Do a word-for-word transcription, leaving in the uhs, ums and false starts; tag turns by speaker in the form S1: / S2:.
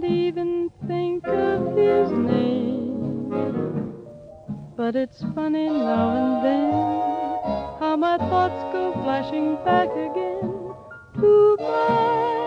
S1: even think of his name. But it's funny now and then how my thoughts go flashing back again to my